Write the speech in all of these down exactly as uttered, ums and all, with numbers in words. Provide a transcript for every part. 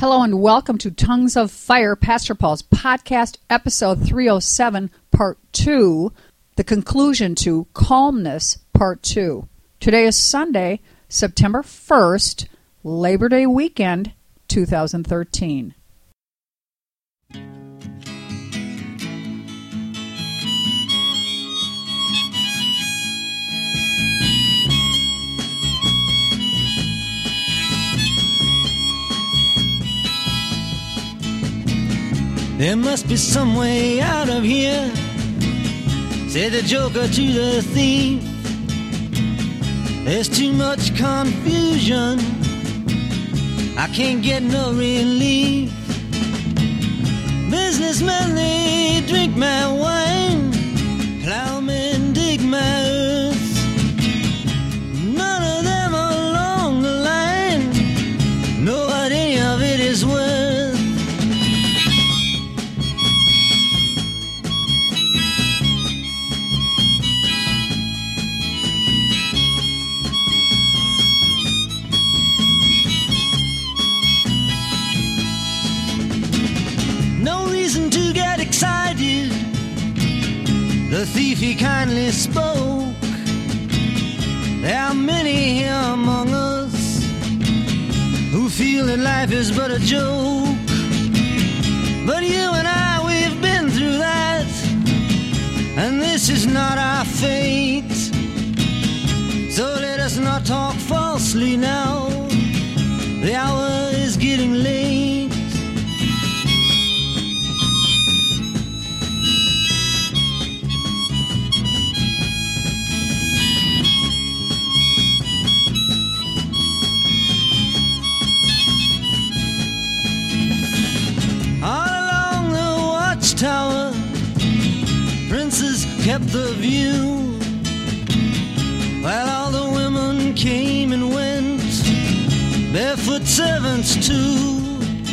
Hello and welcome to Tongues of Fire, Pastor Paul's podcast, episode three oh seven, part two, the conclusion to Calmness, part two. Today is Sunday, September first, Labor Day weekend, two thousand thirteen. There must be some way out of here, said the joker to the thief. There's too much confusion, I can't get no relief. Businessmen, they drink my wine, plowmen dig my earth. None of them along the line know what any of it is worth. Excited, the thief he kindly spoke. There are many here among us who feel that life is but a joke. But you and I, we've been through that, and this is not our fate. So let us not talk falsely now, the hour is getting late. Tower, princes kept the view, while all the women came and went, barefoot servants too.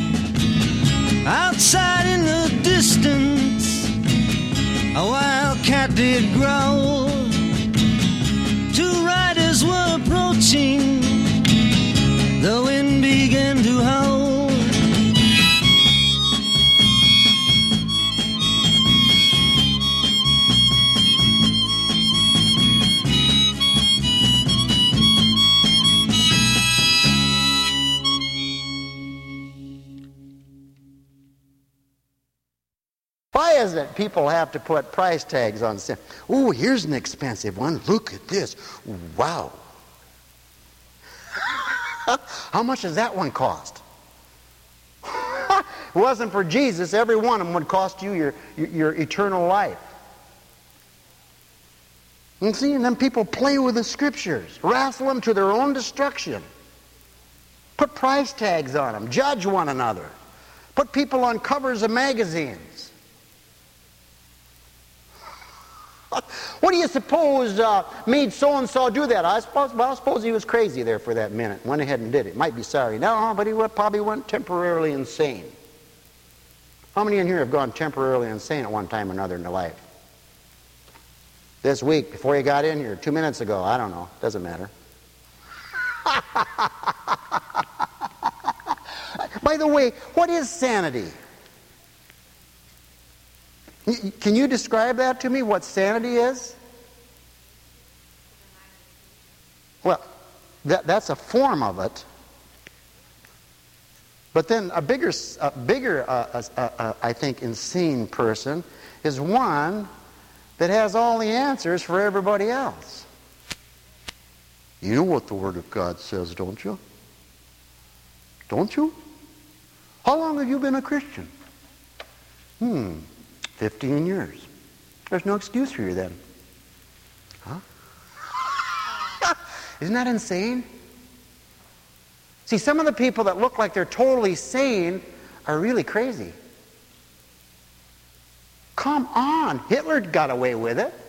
Outside in the distance, a wild cat did growl. Two riders were approaching, the wind began to howl. Why is it people have to put price tags on stuff? Ooh, here's an expensive one. Look at this. Wow. How much does that one cost? If it wasn't for Jesus, every one of them would cost you your, your, your eternal life. And see, and then people play with the scriptures, wrestle them to their own destruction. Put price tags on them, judge one another, put people on covers of magazines. What do you suppose uh, made so-and-so do that? I suppose, well, I suppose he was crazy there for that minute. Went ahead and did it. Might be sorry. No, but he went, probably went temporarily insane. How many in here have gone temporarily insane at one time or another in their life? This week, before you got in here, two minutes ago, I don't know. Doesn't matter. By the way, what is sanity? Can you describe that to me, what sanity is? Well, that, that's a form of it. But then a bigger, a bigger uh, uh, uh, I think, insane person is one that has all the answers for everybody else. You know what the Word of God says, don't you? Don't you? How long have you been a Christian? Hmm. Fifteen years. There's no excuse for you then. Huh? Isn't that insane? See, some of the people that look like they're totally sane are really crazy. Come on. Hitler got away with it.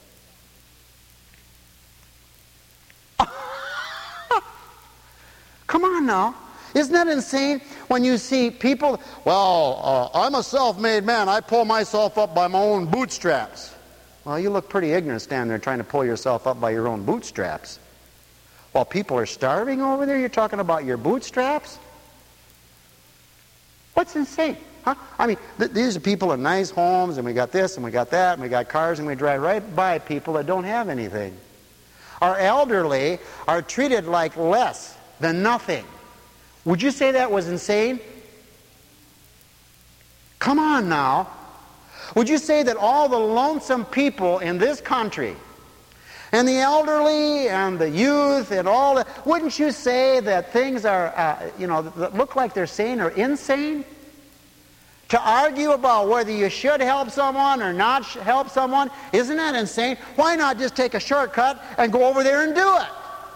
Come on now. Isn't that insane when you see people, well, uh, I'm a self-made man. I pull myself up by my own bootstraps. Well, you look pretty ignorant standing there trying to pull yourself up by your own bootstraps. While people are starving over there, you're talking about your bootstraps? What's insane? Huh? I mean, th- these are people in nice homes, and we got this, and we got that, and we got cars, and we drive right by people that don't have anything. Our elderly are treated like less than nothing. Would you say that was insane? Come on now. Would you say that all the lonesome people in this country, and the elderly and the youth and all that, wouldn't you say that things are, uh, you know, that look like they're sane or insane? To argue about whether you should help someone or not sh- help someone, isn't that insane? Why not just take a shortcut and go over there and do it?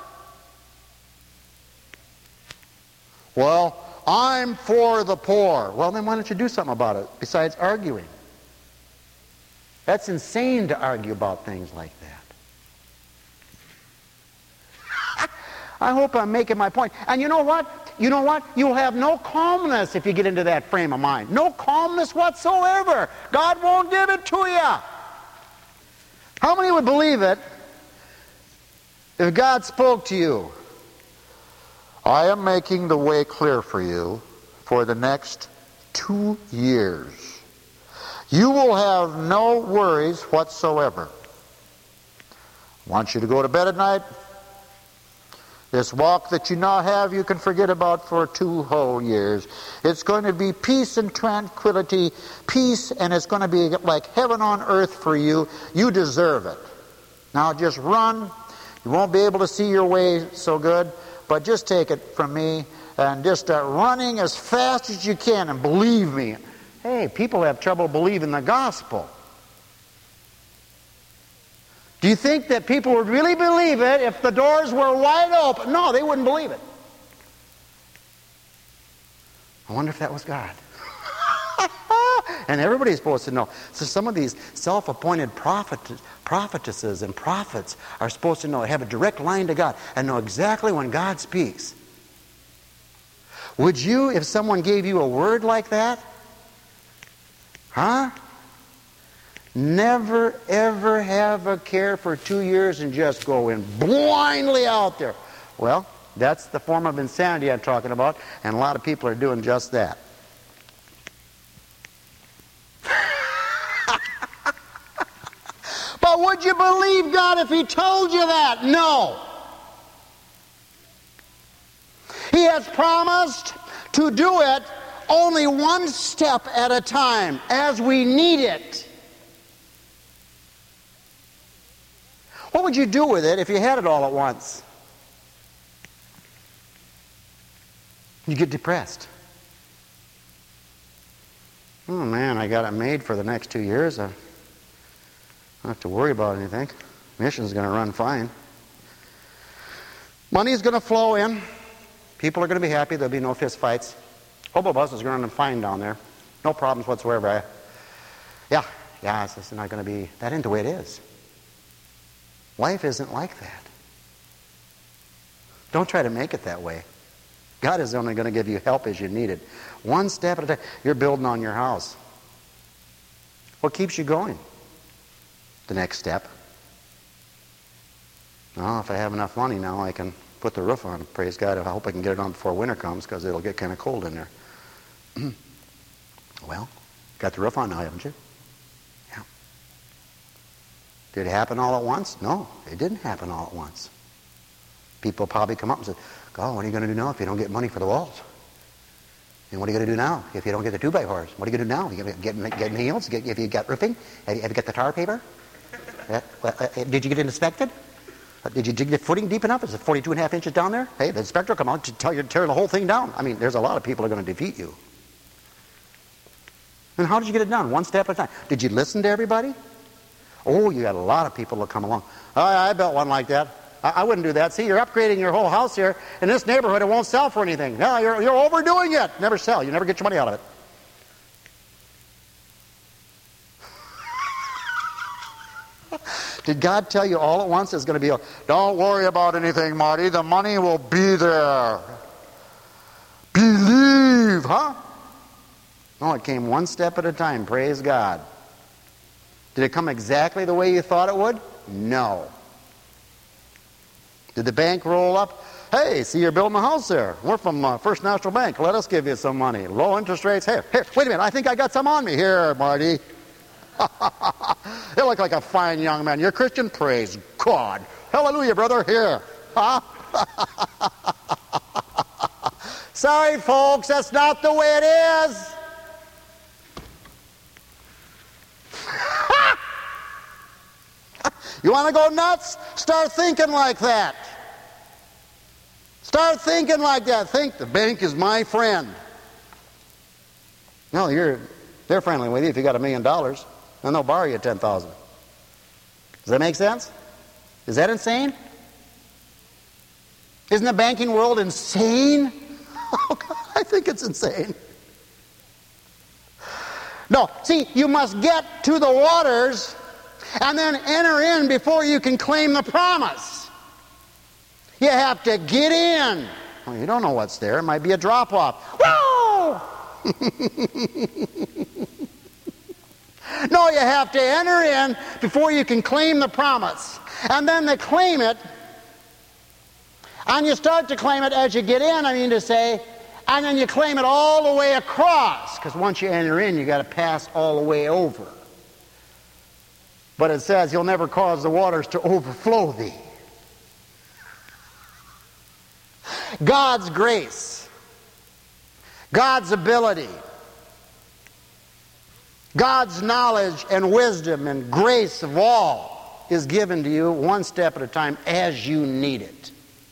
Well, I'm for the poor. Well, then why don't you do something about it besides arguing? That's insane to argue about things like that. I hope I'm making my point. And you know what? You know what? You'll have no calmness if you get into that frame of mind. No calmness whatsoever. God won't give it to you. How many would believe it if God spoke to you? I am making the way clear for you for the next two years. You will have no worries whatsoever. I want you to go to bed at night. This walk that you now have, you can forget about for two whole years. It's going to be peace and tranquility, peace, and it's going to be like heaven on earth for you. You deserve it. Now just run. You won't be able to see your way so good, but just take it from me and just start running as fast as you can, and believe me. Hey, people have trouble believing the gospel. Do you think that people would really believe it if the doors were wide open? No, they wouldn't believe it. I wonder if that was God. And everybody's supposed to know. So some of these self-appointed prophet, prophetesses and prophets are supposed to know, have a direct line to God and know exactly when God speaks. Would you, if someone gave you a word like that? Huh? Never, ever have a care for two years and just go in blindly out there. Well, that's the form of insanity I'm talking about, and a lot of people are doing just that. But would you believe God if He told you that? No. He has promised to do it only one step at a time, as we need it. What would you do with it if you had it all at once? You get depressed. Oh man, I got it made for the next two years. I don't have to worry about anything. Mission's going to run fine. Money's going to flow in. People are going to be happy. There'll be no fist fights. Hobo bus is going to run fine down there. No problems whatsoever. I, yeah, yeah, it's just not going to be... That ain't the way it is. Life isn't like that. Don't try to make it that way. God is only going to give you help as you need it. One step at a time. You're building on your house. What keeps you going? The next step. Oh, if I have enough money now, I can put the roof on. Praise God. I hope I can get it on before winter comes, because it'll get kind of cold in there. Well, got the roof on now, haven't you? Yeah. Did it happen all at once? No, it didn't happen all at once. People probably come up and say, God, what are you going to do now if you don't get money for the walls? And what are you going to do now if you don't get the two by fours? What are you going to do now? You going to get, get nails? Get, have you got roofing? Have you, have you got the tar paper? Uh, uh, uh, did you get it inspected? Uh, did you dig the footing deep enough? Is it forty-two and a half inches down there? Hey, the inspector will come out to tell you to tear the whole thing down. I mean, there's a lot of people who are going to defeat you. And how did you get it done? One step at a time. Did you listen to everybody? Oh, you got a lot of people that come along. Oh, I built one like that. I, I wouldn't do that. See, you're upgrading your whole house here. In this neighborhood, it won't sell for anything. No, you're, you're overdoing it. Never sell. You never get your money out of it. Did God tell you all at once it's going to be a, don't worry about anything, Marty. The money will be there. Believe, huh? No, it came one step at a time. Praise God. Did it come exactly the way you thought it would? No. Did the bank roll up? Hey, see, you're building a house there. We're from uh, First National Bank. Let us give you some money. Low interest rates. Here, here, wait a minute. I think I got some on me. Here, Marty. You look like a fine young man. You're Christian? Praise God. Hallelujah, brother. Here. Huh? Sorry, folks. That's not the way it is. You want to go nuts? Start thinking like that. Start thinking like that. Think the bank is my friend. No, you're they're friendly with you if you got a million dollars, and they'll borrow you ten thousand. Does that make sense? Is that insane? Isn't the banking world insane? Oh, God, I think it's insane. No, see, you must get to the waters and then enter in before you can claim the promise. You have to get in. Well, you don't know what's there. It might be a drop-off. Whoa! No, you have to enter in before you can claim the promise. And then they claim it, and you start to claim it as you get in, I mean to say, and then you claim it all the way across. Because once you enter in, you got to pass all the way over. But it says, you'll never cause the waters to overflow thee. God's grace, God's ability, God's knowledge and wisdom and grace of all is given to you one step at a time as you need it.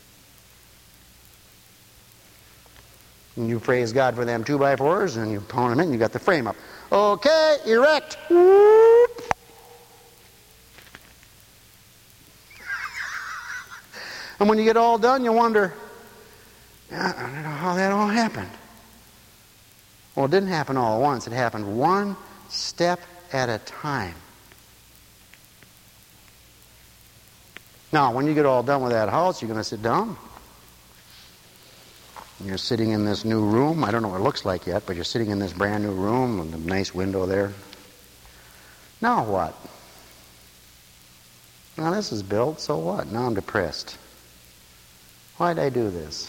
And you praise God for them two by fours, and you pound them in, and you got the frame up. Okay, erect. Whoop. And when you get all done, you wonder, I don't know how that all happened. Well, it didn't happen all at once. It happened one step at a time. Now, when you get all done with that house, you're going to sit down. You're sitting in this new room. I don't know what it looks like yet, but you're sitting in this brand new room with a nice window there. Now what? Now this is built, so what? Now I'm depressed. Why'd I do this?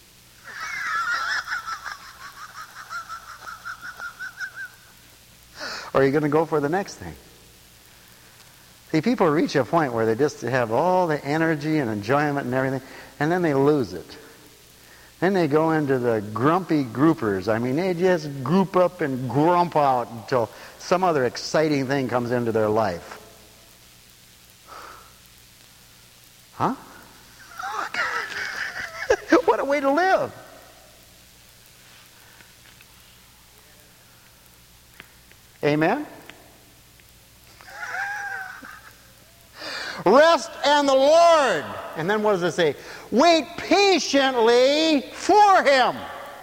Or are you going to go for the next thing? See, people reach a point where they just have all the energy and enjoyment and everything, and then they lose it. Then they go into the grumpy groupers. I mean, they just group up and grump out until some other exciting thing comes into their life. Huh? What a way to live. Amen? Rest in the Lord. And then what does it say? Wait patiently for Him.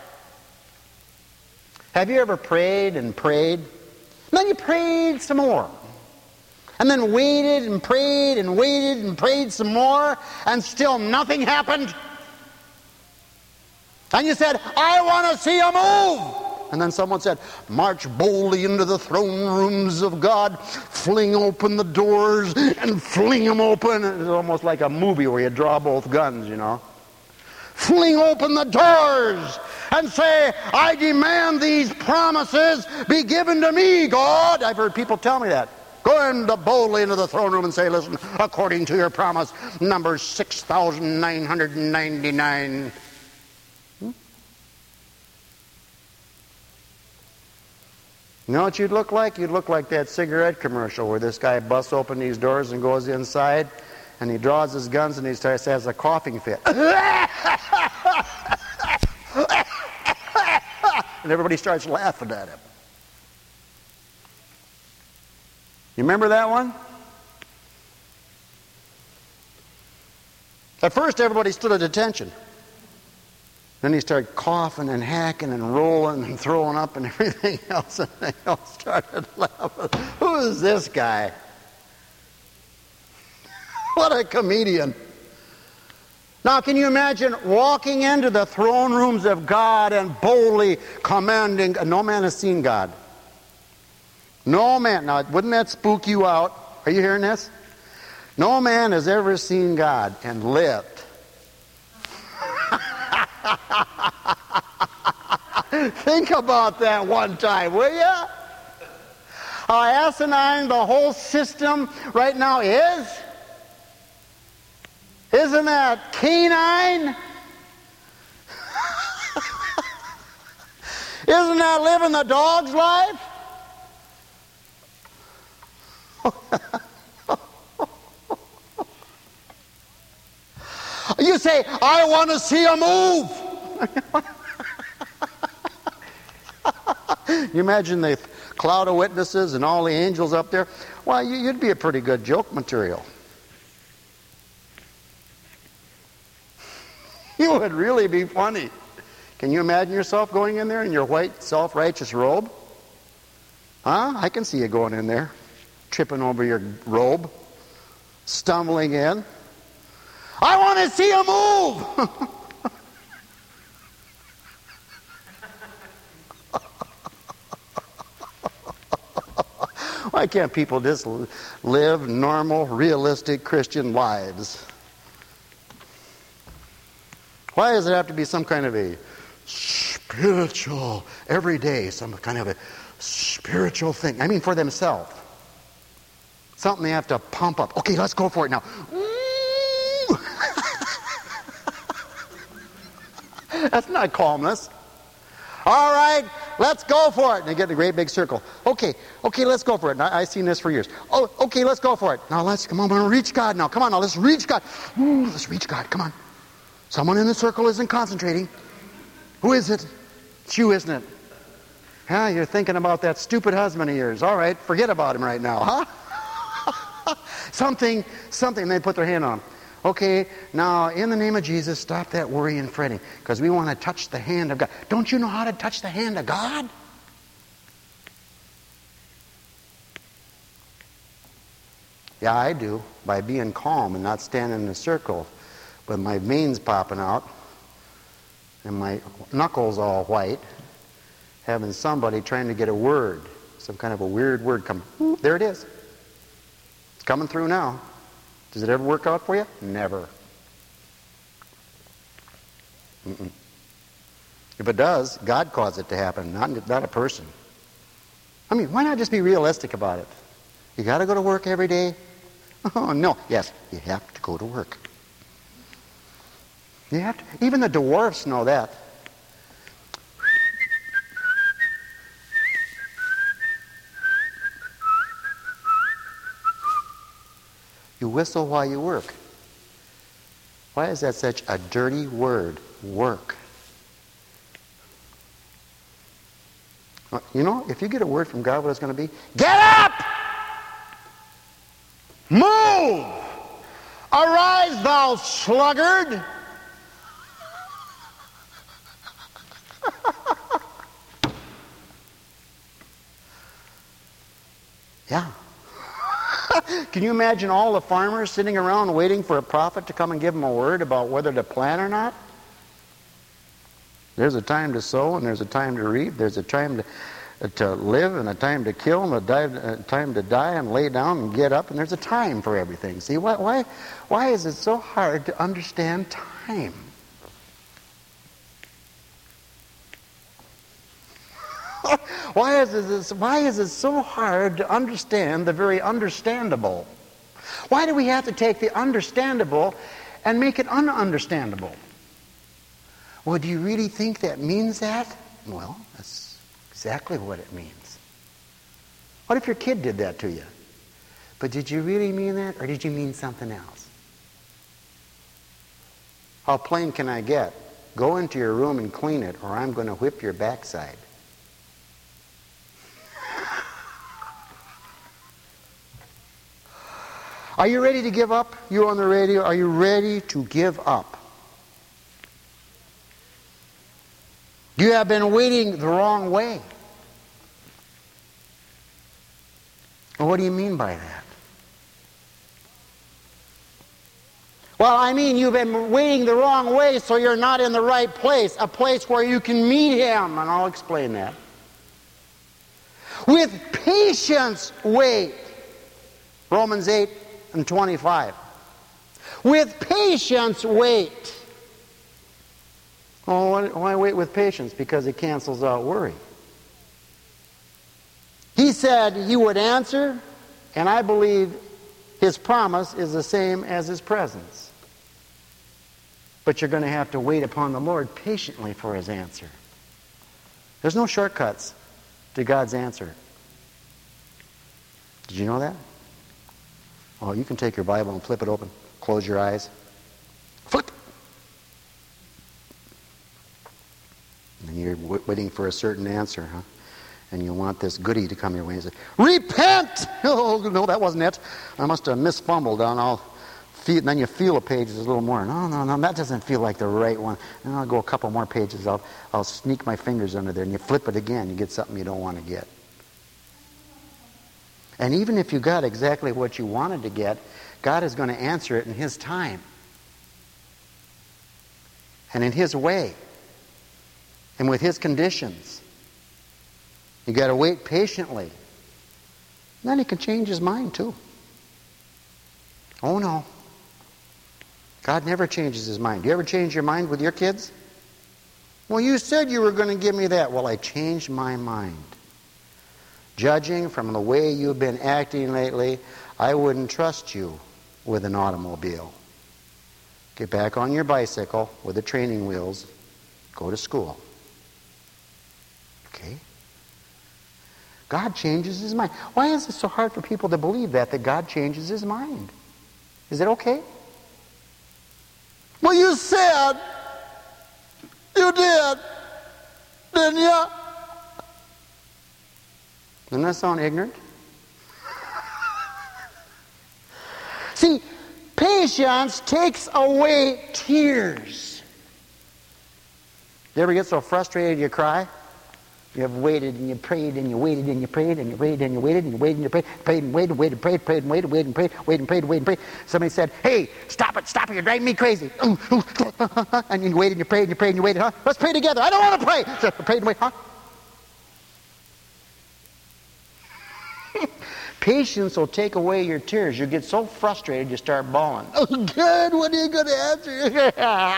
Have you ever prayed and prayed? And then you prayed some more. And then waited and prayed and waited and prayed some more, and still nothing happened? And you said, I want to see a move. And then someone said, march boldly into the throne rooms of God, fling open the doors and fling them open. It's almost like a movie where you draw both guns, you know. Fling open the doors and say, I demand these promises be given to me, God. I've heard people tell me that. Go into boldly into the throne room and say, listen, according to your promise, number six thousand nine hundred ninety-nine. You know what you'd look like? You'd look like that cigarette commercial where this guy busts open these doors and goes inside, and he draws his guns and he starts has a coughing fit. And everybody starts laughing at him. You remember that one? At first everybody stood at attention. Then he started coughing and hacking and rolling and throwing up and everything else, and they all started laughing. Who is this guy? What a comedian. Now, can you imagine walking into the throne rooms of God and boldly commanding? No man has seen God. No man. Now, wouldn't that spook you out? Are you hearing this? No man has ever seen God and lived. Think about that one time, will you? How asinine the whole system right now is? Isn't that canine? Isn't that living the dog's life? You say, I want to see a move. You imagine the cloud of witnesses and all the angels up there? Well, you'd be a pretty good joke material. You would really be funny. Can you imagine yourself going in there in your white, self-righteous robe? Huh? I can see you going in there, tripping over your robe, stumbling in. I want to see a move! Why can't people just live normal, realistic Christian lives? Why does it have to be some kind of a spiritual, every day, some kind of a spiritual thing? I mean, for themselves. Something they have to pump up. Okay, let's go for it now. That's not calmness. All right, let's go for it. And they get in a great big circle. Okay, okay, let's go for it. And I, I've seen this for years. Oh, okay, let's go for it. Now let's, come on, we're going to reach God now. Come on now, let's reach God. Ooh, let's reach God, come on. Someone in the circle isn't concentrating. Who is it? It's you, isn't it? Yeah, you're thinking about that stupid husband of yours. All right, forget about him right now, huh? something, something, they put their hand on him. Okay, now, in the name of Jesus, stop that worry and fretting, because we want to touch the hand of God. Don't you know how to touch the hand of God? Yeah, I do, by being calm and not standing in a circle with my veins popping out and my knuckles all white, having somebody trying to get a word, some kind of a weird word come. There it is. It's coming through now. Does it ever work out for you? Never. Mm-mm. If it does, God caused it to happen, not, not a person. I mean, why not just be realistic about it? You got to go to work every day? Oh, no. Yes, you have to go to work. You have to. Even the dwarfs know that. You whistle while you work. Why is that such a dirty word, work? You know, if you get a word from God, what it's going to be? Get up! Move! Arise, thou sluggard! Yeah. Can you imagine all the farmers sitting around waiting for a prophet to come and give them a word about whether to plant or not? There's a time to sow and there's a time to reap. There's a time to, to live and a time to kill and a, die, a time to die and lay down and get up. And there's a time for everything. See, why, why, why is it so hard to understand time? Why is, it, why is it so hard to understand the very understandable? Why do we have to take the understandable and make it ununderstandable? Well, do you really think that means that? Well, that's exactly what it means. What if your kid did that to you? But did you really mean that, or did you mean something else? How plain can I get? Go into your room and clean it, or I'm going to whip your backside. Are you ready to give up? You on the radio, are you ready to give up? You have been waiting the wrong way. Well, what do you mean by that? Well, I mean you've been waiting the wrong way, so you're not in the right place, a place where you can meet Him, and I'll explain that. With patience wait. Romans eight and twenty-five. With patience wait. Oh, why, why wait with patience? Because it cancels out worry. He said he would answer, and I believe his promise is the same as his presence. But you're going to have to wait upon the Lord patiently for his answer. There's no shortcuts to God's answer. Did you know that? Oh, you can take your Bible and flip it open. Close your eyes. Flip! And you're w- waiting for a certain answer, huh? And you want this goodie to come your way and say, repent! Oh, no, that wasn't it. I must have misfumbled on all. And then you feel a page is a little more. No, no, no, that doesn't feel like the right one. And I'll go a couple more pages. I'll, I'll sneak my fingers under there. And you flip it again. You get something you don't want to get. And even if you got exactly what you wanted to get, God is going to answer it in his time. And in his way. And with his conditions. You got to wait patiently. And then he can change his mind too. Oh no. God never changes his mind. Do you ever change your mind with your kids? Well, you said you were going to give me that. Well, I changed my mind. Judging from the way you've been acting lately, I wouldn't trust you with an automobile. Get back on your bicycle with the training wheels. Go to school. Okay? God changes his mind. Why is it so hard for people to believe that, that God changes his mind? Is it okay? Well, you said, you did, didn't you? Doesn't that sound ignorant? See, patience takes away tears. You ever get so frustrated you cry? You have waited and you prayed and you waited and you prayed and you waited and you waited and you waited and you prayed, prayed and waited, waited, prayed, prayed and waited, waited and prayed, waited and prayed, waited and prayed. Somebody said, hey, stop it, stop it, you're driving me crazy. And you waited and you prayed and you prayed and you waited, huh? Let's pray together. I don't want to pray. So prayed and waited, huh? Patience will take away your tears. You get so frustrated you start bawling. Oh, God, when are you going to answer?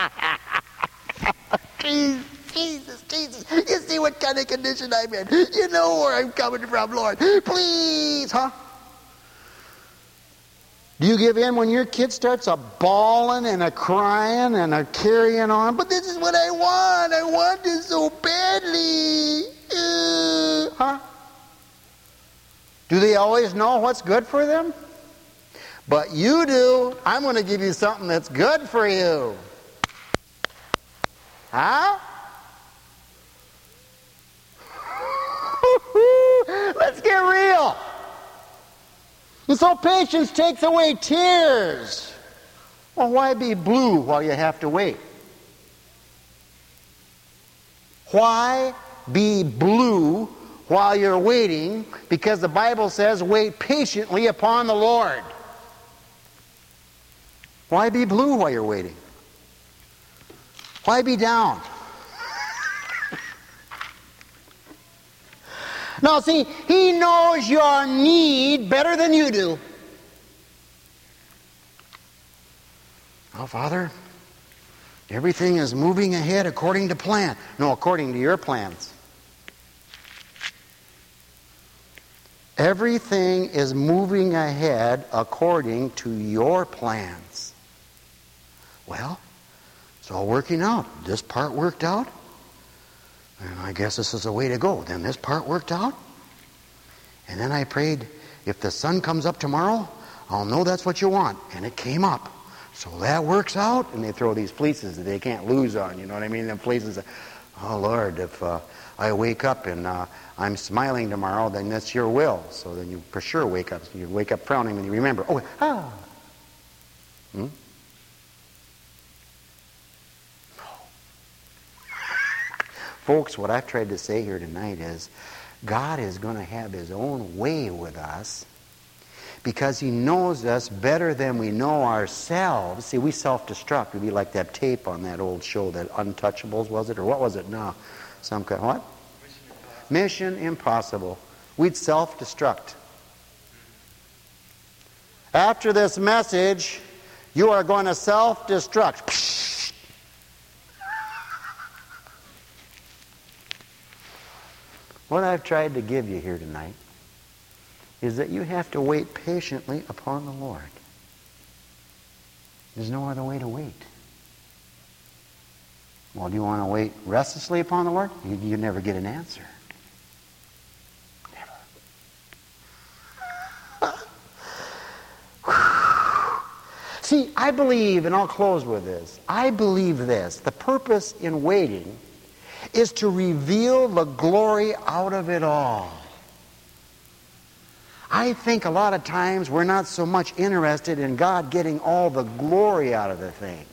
Please. Jesus, Jesus, you see what kind of condition I'm in. You know where I'm coming from, Lord. Please, huh? Do you give in when your kid starts a bawling and a crying and a carrying on? But this is what I want. I want this so badly. Uh, huh? Do they always know what's good for them? But you do. I'm going to give you something that's good for you. Huh? Let's get real. And so patience takes away tears. Well, why be blue while you have to wait? Why be blue while you're waiting? Because the Bible says, wait patiently upon the Lord. Why be blue while you're waiting? Why be down? Now, see, he knows your need better than you do. Oh, Father, everything is moving ahead according to plan. No, according to your plans. Everything is moving ahead according to your plans. Well, it's all working out. This part worked out. And I guess this is the way to go. Then this part worked out. And then I prayed, if the sun comes up tomorrow, I'll know that's what you want. And it came up. So that works out. And they throw these fleeces that they can't lose on. You know what I mean? Them fleeces. Oh, Lord, if uh, I wake up and uh, I'm smiling tomorrow, then that's your will. So then you for sure wake up. You wake up frowning and you remember, oh, ah. Hmm? Folks, what I've tried to say here tonight is God is going to have his own way with us because he knows us better than we know ourselves. See, we self-destruct. We'd be like that tape on that old show, that Untouchables, was it? Or what was it now? Some kind, what? Mission Impossible. Mission Impossible. We'd self-destruct. After this message, you are going to self-destruct. what I've tried to give you here tonight is that you have to wait patiently upon the Lord. There's no other way to wait. Well, do you want to wait restlessly upon the Lord? You, you never get an answer. Never. See, I believe, and I'll close with this, I believe this. The purpose in waiting is to reveal the glory out of it all. I think a lot of times we're not so much interested in God getting all the glory out of the thing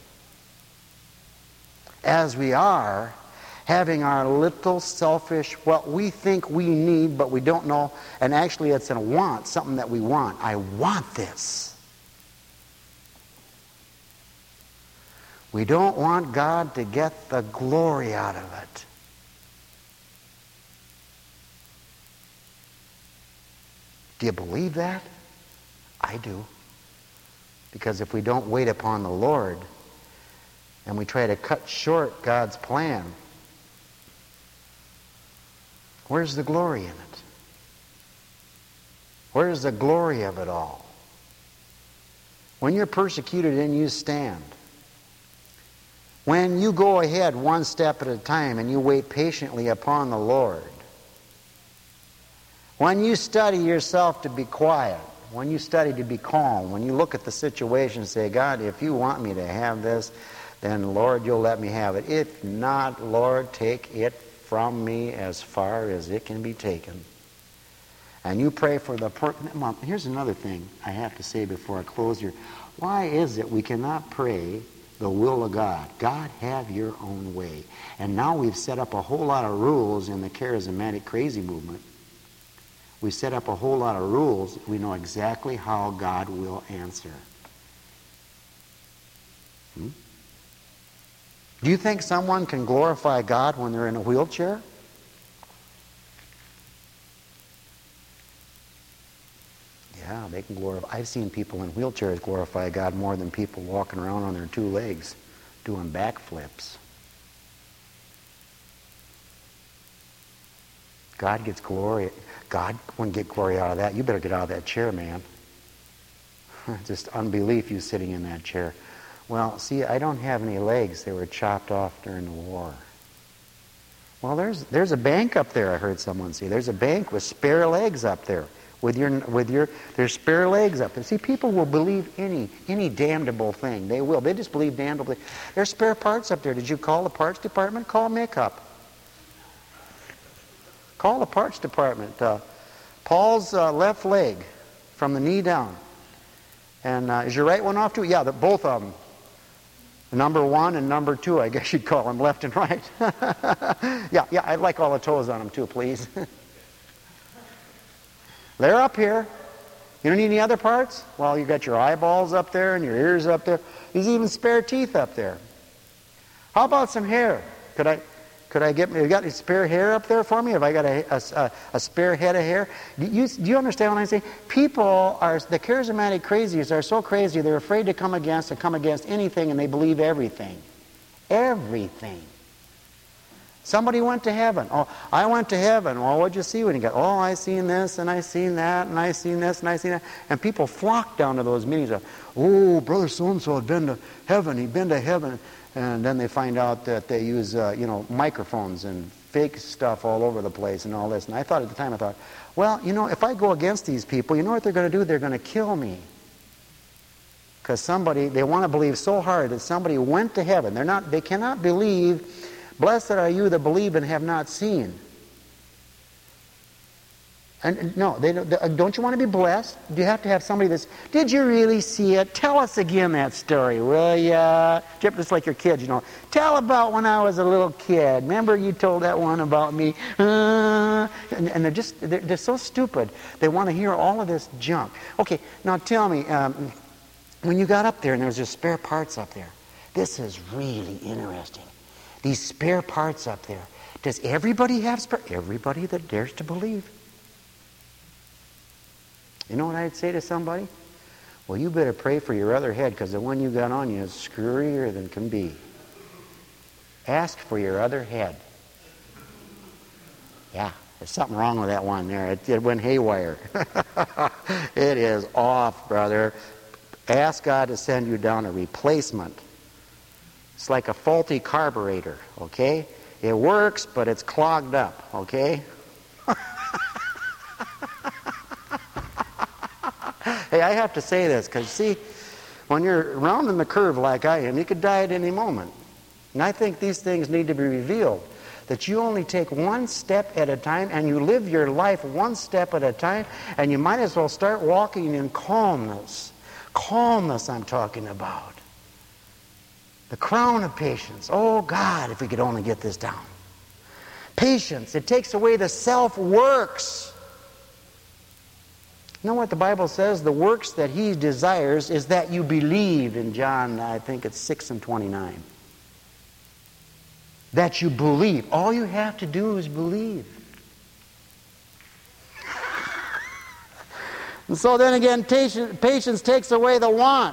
as we are having our little selfish, what we think we need but we don't know, and actually it's a want, something that we want. I want this. We don't want God to get the glory out of it. Do you believe that? I do. Because if we don't wait upon the Lord and we try to cut short God's plan, where's the glory in it? Where's the glory of it all? When you're persecuted and you stand, when you go ahead one step at a time and you wait patiently upon the Lord, when you study yourself to be quiet, when you study to be calm, when you look at the situation and say, God, if you want me to have this, then Lord, you'll let me have it. If not, Lord, take it from me as far as it can be taken. And you pray for the person. Well, here's another thing I have to say before I close here. Why is it we cannot pray the will of God? God, have your own way. And now we've set up a whole lot of rules in the charismatic crazy movement. We set up a whole lot of rules. We know exactly how God will answer. Hmm? Do you think someone can glorify God when they're in a wheelchair? Yeah, they can glorify. I've seen people in wheelchairs glorify God more than people walking around on their two legs doing backflips. God gets glory. God wouldn't get glory out of that. You better get out of that chair, man. Just unbelief you sitting in that chair. Well, see, I don't have any legs. They were chopped off during the war. Well, there's there's a bank up there, I heard someone say. There's a bank with spare legs up there. With your with your there's spare legs up there. See, people will believe any any damnable thing. They will. They just believe damnable things. There's spare parts up there. Did you call the parts department? Call Makeup. Call the parts department. Uh, Paul's uh, left leg from the knee down. And uh, is your right one off too? Yeah, the, both of them. Number one and number two, I guess you'd call them, left and right. yeah, yeah, I'd like all the toes on them too, please. They're up here. You don't need any other parts? Well, you got your eyeballs up there and your ears up there. There's even spare teeth up there. How about some hair? Could I... Could I get, you got any spare hair up there for me? Have I got a, a, a spare head of hair? Do you, do you understand what I'm saying? People are, the charismatic crazies are so crazy, they're afraid to come against and come against anything, and they believe everything. Everything. Somebody went to heaven. Oh, I went to heaven. Well, what'd you see when you got, oh, I seen this, and I seen that, and I seen this, and I seen that. And people flock down to those meetings. Of, oh, brother so-and-so had been to heaven. He'd been to heaven. And then they find out that they use, uh, you know, microphones and fake stuff all over the place and all this. And I thought at the time, I thought, well, you know, if I go against these people, you know what they're going to do? They're going to kill me. Because somebody, they want to believe so hard that somebody went to heaven. They're not, they cannot believe, blessed are you that believe and have not seen. And no, they don't, don't you want to be blessed? Do you have to have somebody that's, did you really see it? Tell us again that story, will ya? Just like your kids, you know. Tell about when I was a little kid. Remember you told that one about me? Uh, and, and they're just, they're, they're so stupid. They want to hear all of this junk. Okay, now tell me, um, when you got up there and there was just spare parts up there, this is really interesting. These spare parts up there. Does everybody have spare? Everybody that dares to believe. You know what I'd say to somebody? Well, you better pray for your other head, because the one you got on you is screwier than can be. Ask for your other head. Yeah. There's something wrong with that one there. It, it went haywire. It is off, brother. Ask God to send you down a replacement. It's like a faulty carburetor, okay? It works, but it's clogged up, okay? Hey, I have to say this, because, see, when you're rounding the curve like I am, you could die at any moment. And I think these things need to be revealed, that you only take one step at a time, and you live your life one step at a time, and you might as well start walking in calmness. Calmness I'm talking about. The crown of patience. Oh, God, if we could only get this down. Patience. It takes away the self-works. You know what the Bible says? The works that He desires is that you believe in John, I think it's six and twenty-nine. That you believe. All you have to do is believe. And so then again, patience takes away the want.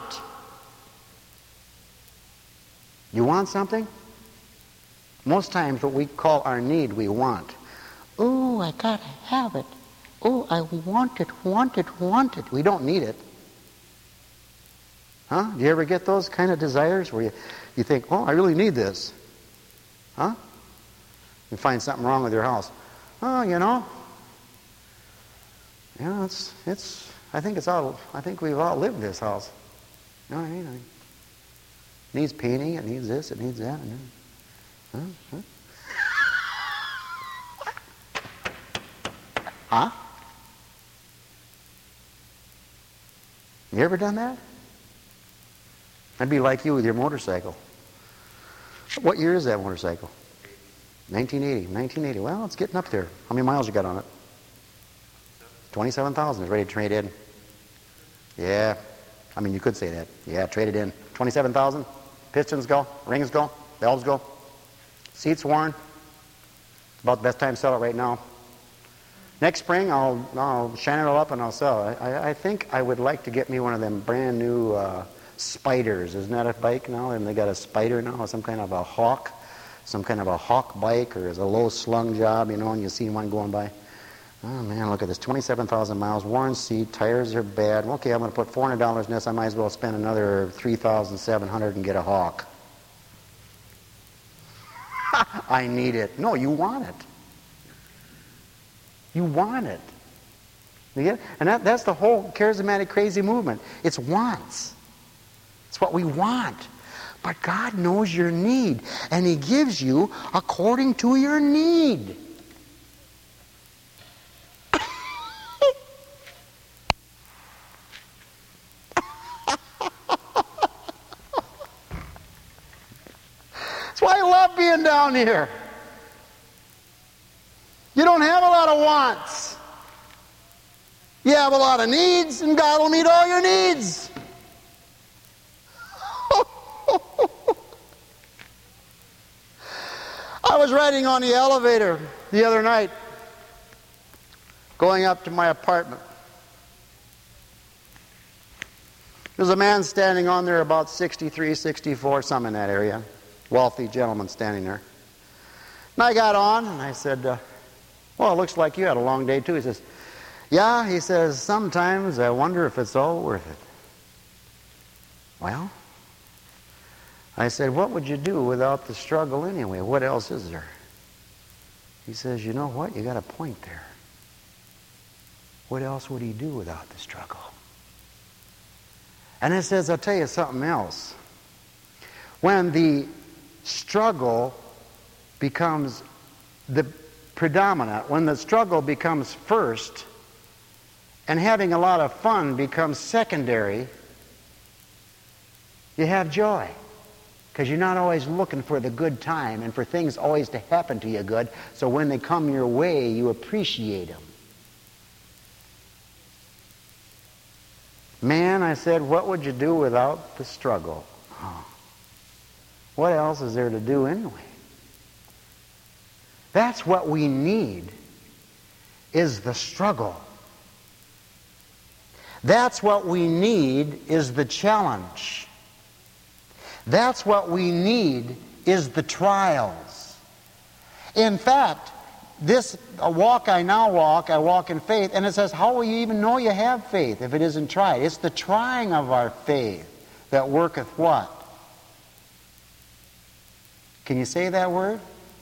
You want something? Most times what we call our need, we want. Oh, I gotta have it. Oh, I want it, want it, want it. We don't need it. Huh? Do you ever get those kind of desires where you, you think, oh, I really need this? Huh? You find something wrong with your house. Oh, you know, you know, it's, it's, I think it's all, I think we've all lived this house. You know what I mean? It needs painting, it needs this, it needs that. And huh? Huh? Huh? You ever done that? I'd be like you with your motorcycle. What year is that motorcycle? nineteen eighty. nineteen eighty. Well, it's getting up there. How many miles you got on it? twenty-seven thousand. It's ready to trade in. Yeah. I mean, you could say that. Yeah, trade it in. twenty-seven thousand. Pistons go. Rings go. Valves go. Seats worn. About the best time to sell it right now. Next spring, I'll, I'll shine it all up and I'll sell it. I, I think I would like to get me one of them brand new uh, Spiders. Isn't that a bike now? And they got a Spider now, some kind of a Hawk, some kind of a Hawk bike, or is a low slung job, you know, and you see one going by. Oh man, look at this, twenty-seven thousand miles, worn seat, tires are bad. Okay, I'm going to put four hundred dollars in this. I might as well spend another three thousand seven hundred dollars and get a Hawk. I need it. No, you want it. You want it. You get it? And that, that's the whole charismatic crazy movement. It's wants. It's what we want. But God knows your need, and He gives you according to your need. That's why I love being down here. You don't have a lot of wants. You have a lot of needs, and God will meet all your needs. I was riding on the elevator the other night, going up to my apartment. There's a man standing on there about sixty-three, sixty-four, some in that area. Wealthy gentleman standing there. And I got on, and I said, uh, well, it looks like you had a long day too. He says, yeah, he says, sometimes I wonder if it's all worth it. Well, I said, what would you do without the struggle anyway? What else is there? He says, you know what? You got a point there. What else would he do without the struggle? And it says, I'll tell you something else. When the struggle becomes the predominant, when the struggle becomes first, and having a lot of fun becomes secondary, you have joy. Because you're not always looking for the good time and for things always to happen to you good, so when they come your way, you appreciate them. Man, I said, what would you do without the struggle? Oh. What else is there to do anyway? That's what we need, is the struggle. That's what we need, is the challenge. That's what we need, is the trials. In fact, this walk I now walk, I walk in faith. And it says, how will you even know you have faith if it isn't tried? It's the trying of our faith that worketh what? Can you say that word?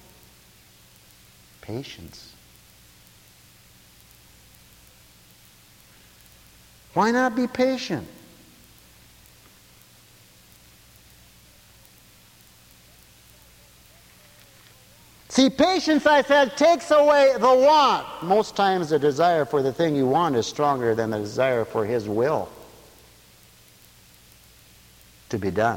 Patience. Why not be patient? See, patience, I said, takes away the want. Most times the desire for the thing you want is stronger than the desire for His will to be done.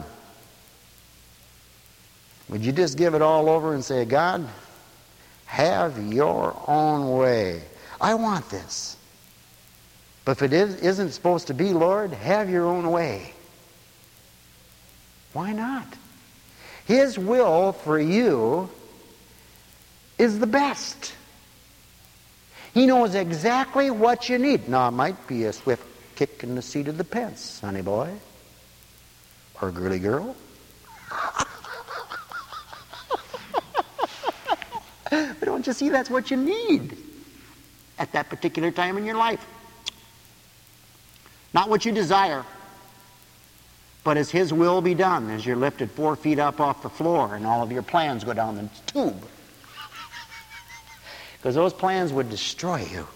Would you just give it all over and say, God, have your own way. I want this. But if it is, isn't supposed to be, Lord, have your own way. Why not? His will for you is the best. He knows exactly what you need. Now, it might be a swift kick in the seat of the pants, honey boy, or girly girl. But don't you see, that's what you need at that particular time in your life. Not what you desire, but as His will be done, as you're lifted four feet up off the floor and all of your plans go down the tube. Because those plans would destroy you.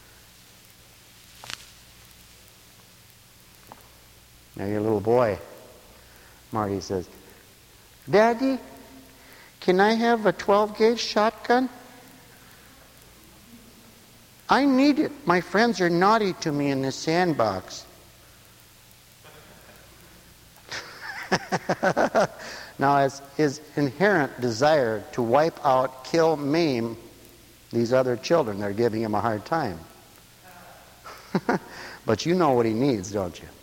Now your little boy, Marty, says, Daddy, can I have a twelve gauge shotgun? I need it. My friends are naughty to me in the sandbox. Now, it's his inherent desire to wipe out, kill, maim these other children. They're giving him a hard time. But you know what he needs, don't you?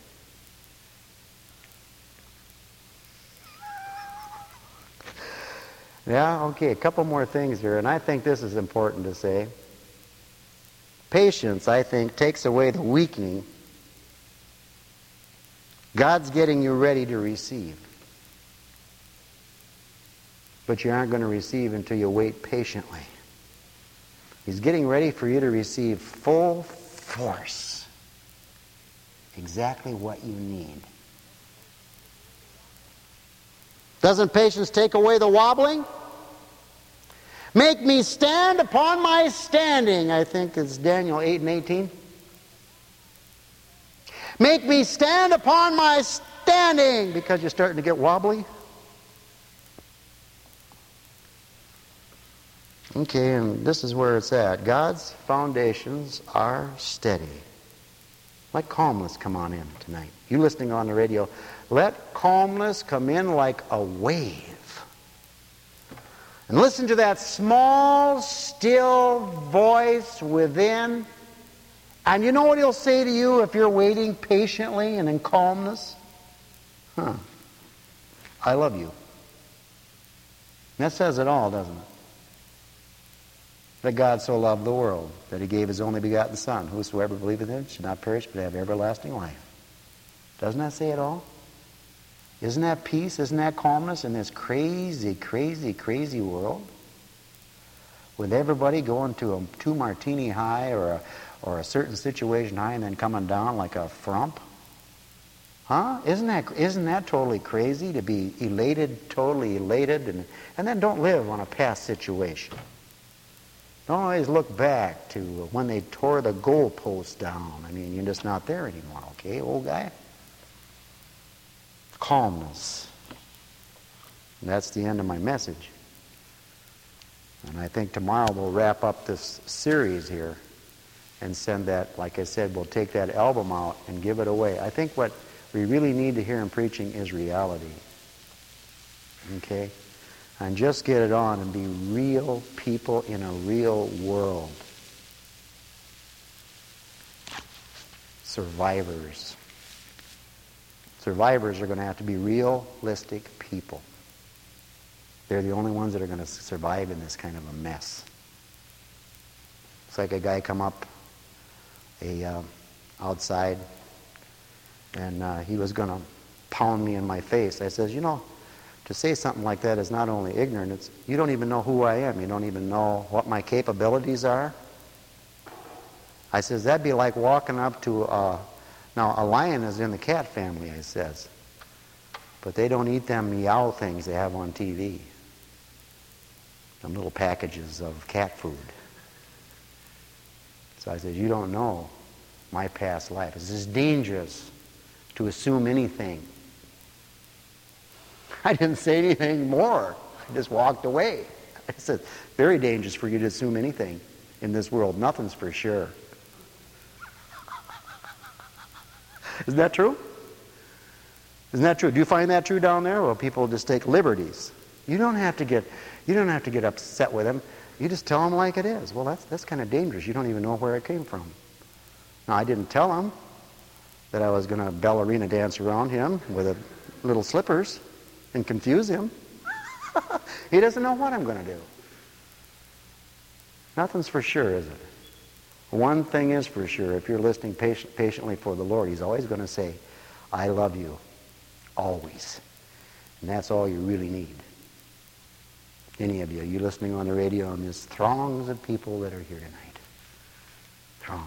Yeah, okay, a couple more things here, and I think this is important to say. Patience, I think, takes away the weakening. God's getting you ready to receive. But you aren't going to receive until you wait patiently. He's getting ready for you to receive full force. Exactly what you need. Doesn't patience take away the wobbling? Make me stand upon my standing, I think it's Daniel eight and eighteen. Make me stand upon my standing, because you're starting to get wobbly. Okay, and this is where it's at. God's foundations are steady. Let calmness come on in tonight. You listening on the radio, let calmness come in like a wave. And listen to that small, still voice within. And you know what He'll say to you if you're waiting patiently and in calmness? Huh. I love you. That says it all, doesn't it? That God so loved the world that He gave His only begotten Son. Whosoever believeth in Him should not perish but have everlasting life. Doesn't that say it all? Isn't that peace? Isn't that calmness in this crazy, crazy, crazy world? With everybody going to a two martini high or a, or a certain situation high and then coming down like a frump? Huh? Isn't that, isn't that totally crazy to be elated, totally elated, and, and then don't live on a past situation? Don't always look back to when they tore the goalpost down. I mean, you're just not there anymore, okay, old guy? Calmness. And that's the end of my message. And I think tomorrow we'll wrap up this series here and send that, like I said, we'll take that album out and give it away. I think what we really need to hear in preaching is reality. Okay? And just get it on and be real people in a real world. Survivors. Survivors are going to have to be realistic people. They're the only ones that are going to survive in this kind of a mess. It's like a guy come up a uh, outside, and uh, he was going to pound me in my face. I says, you know, To say something like that is not only ignorant, it's you don't even know who I am. You don't even know what my capabilities are. I says, that'd be like walking up to, a, now a lion is in the cat family, I says. But they don't eat them meow things they have on T V. Them little packages of cat food. So I said, you don't know my past life. It's just dangerous to assume anything. I didn't say anything more. I just walked away. I said, very dangerous for you to assume anything in this world. Nothing's for sure. Isn't that true? Isn't that true? Do you find that true down there? Well, people just take liberties. You don't have to get, you don't have to get upset with them. You just tell them like it is. Well, that's that's kind of dangerous. You don't even know where it came from. Now, I didn't tell him that I was going to ballerina dance around him with a little slippers and confuse him. He doesn't know what I'm going to do. Nothing's for sure, is it? One thing is for sure. If you're listening patient, patiently for the Lord, He's always going to say, I love you. Always. And that's all you really need. Any of you, you listening on the radio, and there's throngs of people that are here tonight. Throngs.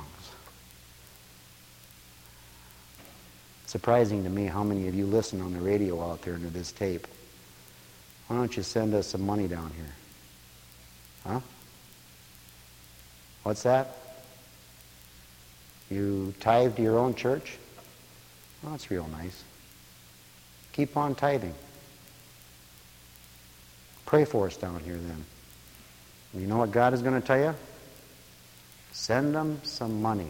Surprising to me how many of you listen on the radio out there to this tape. Why don't you send us some money down here? Huh? What's that? You tithe to your own church? Well, that's real nice. Keep on tithing. Pray for us down here then. You know what God is going to tell you? Send them some money.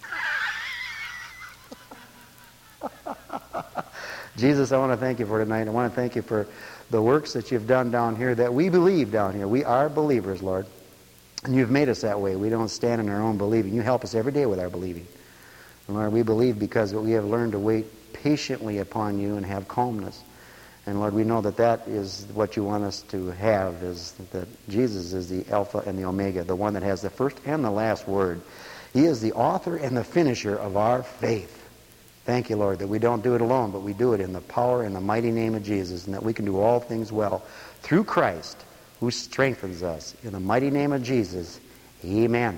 Jesus, I want to thank you for tonight. I want to thank you for the works that you've done down here, that we believe down here. We are believers, Lord. And you've made us that way. We don't stand in our own believing. You help us every day with our believing. And Lord, we believe because we have learned to wait patiently upon you and have calmness. And Lord, we know that that is what you want us to have, is that Jesus is the Alpha and the Omega, the one that has the first and the last word. He is the author and the finisher of our faith. Thank you, Lord, that we don't do it alone, but we do it in the power and the mighty name of Jesus, and that we can do all things well through Christ, who strengthens us. In the mighty name of Jesus, amen.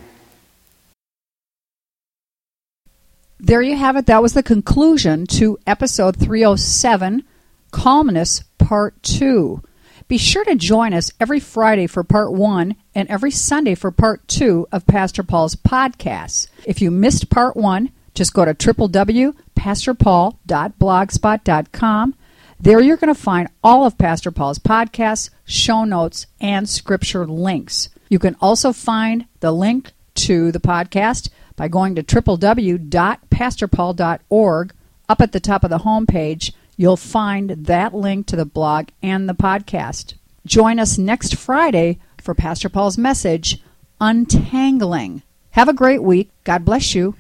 There you have it. That was the conclusion to episode three oh seven, Calmness, Part two. Be sure to join us every Friday for Part one and every Sunday for Part two of Pastor Paul's podcasts. If you missed Part one, just go to w w w dot pastor paul dot blogspot dot com. There you're going to find all of Pastor Paul's podcasts, show notes, and scripture links. You can also find the link to the podcast by going to w w w dot pastor paul dot org. Up at the top of the homepage, you'll find that link to the blog and the podcast. Join us next Friday for Pastor Paul's message, Untangling. Have a great week. God bless you.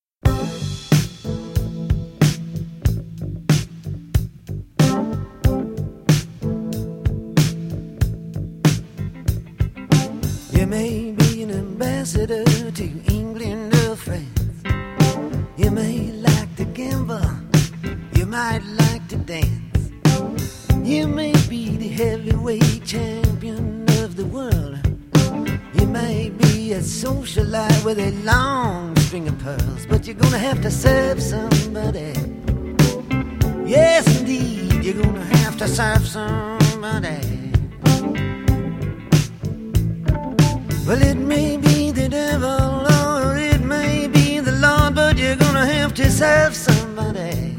You may be an ambassador to England or France. You may like to gamble. You might like to dance. You may be the heavyweight champion of the world. You may be a socialite with a long string of pearls, but you're gonna have to serve somebody. Yes, indeed, you're gonna have to serve somebody. Well, it may be the devil or it may be the Lord, but you're gonna have to serve somebody.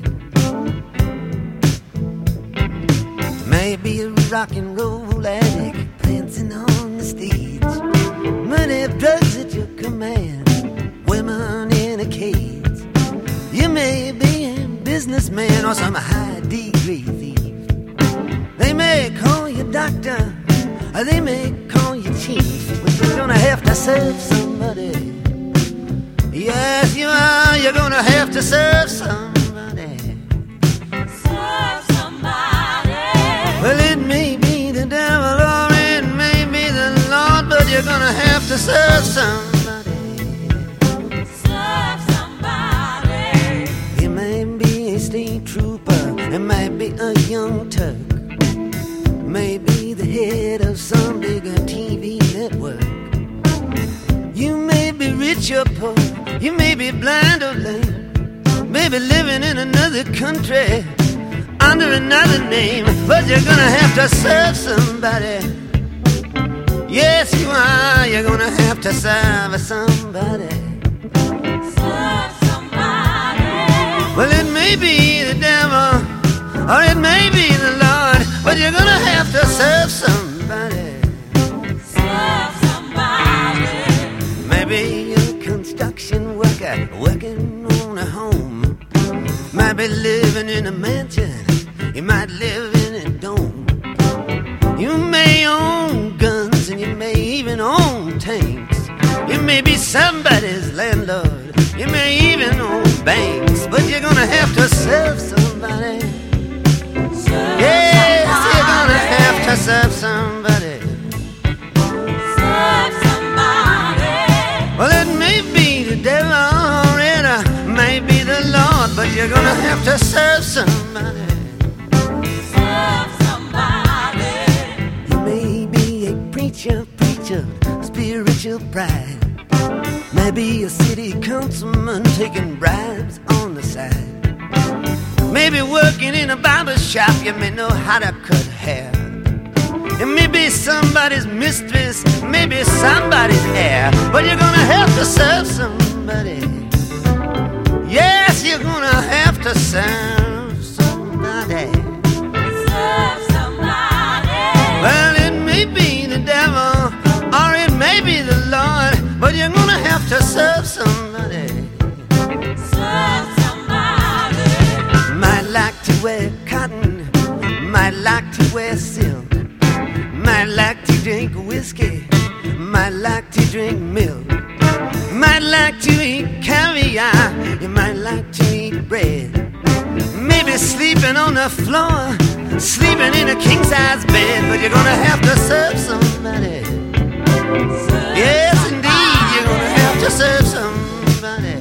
Maybe a rock and roll addict prancing on the stage, money, drugs at your command, women in a cage. You may be a businessman or some high degree thief. They may call you doctor, or they may call you chief, but you're gonna have to serve somebody. Yes, you are. You're gonna have to serve somebody. Serve somebody. Well, it may be the devil or it may be the Lord, but you're gonna have to serve somebody. Serve somebody. You may be a state trooper, it might be a young Turk. may be the head of some bigger T V network. You may be rich or poor, you may be blind or lame, maybe living in another country under another name, but you're gonna have to serve somebody. Yes, you are. You're gonna have to serve somebody. Serve somebody. Well, it may be the devil, or it may be the Lord, but you're gonna have to serve somebody. Serve somebody. Maybe you're a construction worker working on a home. Might be living in a mansion, you might live in a dome. You may own guns and you may even own tanks. You may be somebody's landlord, you may even own banks, but you're gonna have to serve somebody. Serve Yes, somebody. you're gonna have to serve somebody. Serve somebody. Well, it may be the devil or it may be the Lord, but you're gonna have to serve somebody. Serve somebody. You may be a preacher, preacher, spiritual pride. Maybe a city councilman taking bribes on the side. Maybe working in a barber shop, you may know how to cut hair. It may be somebody's mistress, maybe somebody's heir, but you're gonna have to serve somebody. Yes, you're gonna have to serve somebody. Serve somebody. Well, it may be the devil, or it may be the Lord, but you're gonna have to serve somebody. Serve somebody. Might like to wear cotton, might like to wear silk, might like to drink whiskey, might like to drink milk, might like to eat caviar, you might like to eat bread. Maybe sleeping on the floor, sleeping in a king-size bed, but you're gonna have to serve somebody. Serve Yes, indeed, you're gonna somebody. have to serve somebody.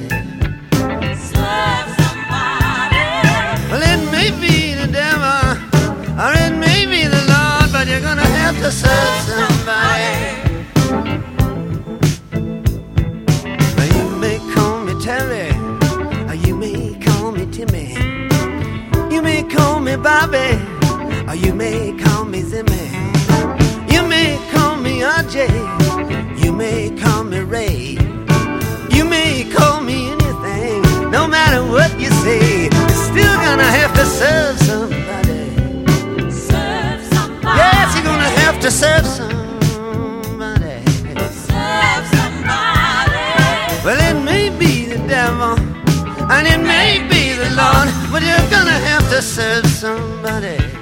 Serve somebody. Well, it may be the devil, or it may be the Lord, but you're gonna have to serve somebody. Well, you may call me Terry, or you may call me Timmy. You may call me Bobby, or you may call me Zimmy. You may call me R J, you may call me Ray. You may call me anything, no matter what you say, you're still gonna have to serve somebody. Serve somebody. Yes, you're gonna have to serve somebody. Serve somebody. Well, it may be the devil, and it may be the Lord, but you're gonna have to serve somebody.